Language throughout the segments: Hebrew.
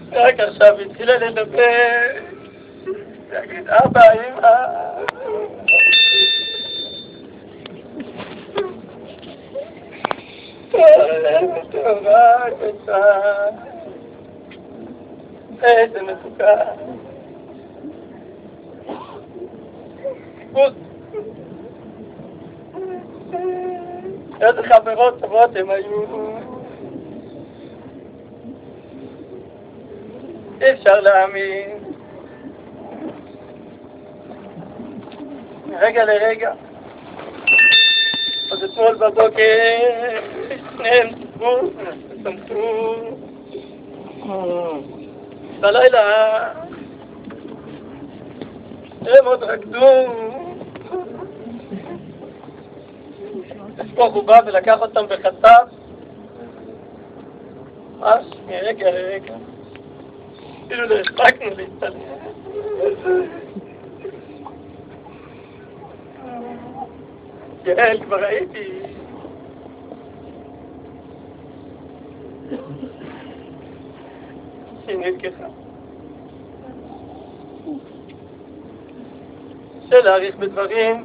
רק עכשיו התחילה לדבר, להגיד אבא, אמא. תורה, קצת. איזה מתוקה. איזה חברות טובות הם היו. אי אפשר להאמין. מרגע לרגע. אז אתמול בבוקר שניהם שמחו. בלילה הם עוד רקדו. פה הוא בא ולקח אותם בחטף. ממש מרגע לרגע. כאילו לא הספקנו להתפלל. יעל, כבר הייתי. שינית ככה. להאריך בדברים.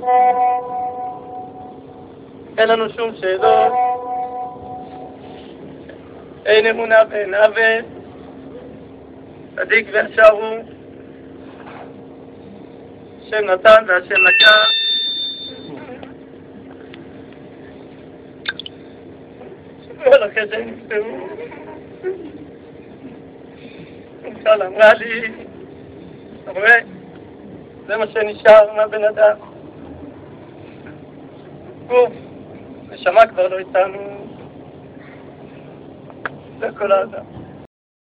אין לנו שום שאלות. אין אמונה ואין עוול. צדיק וישר הוא. השם נתן והשם לקח. כל החטאים נפטרו. מיכל אמרה לי, אתה רואה? זה מה שנשאר מהבן אדם. גוף, נשמה כבר לא איתנו. זה כל האדם.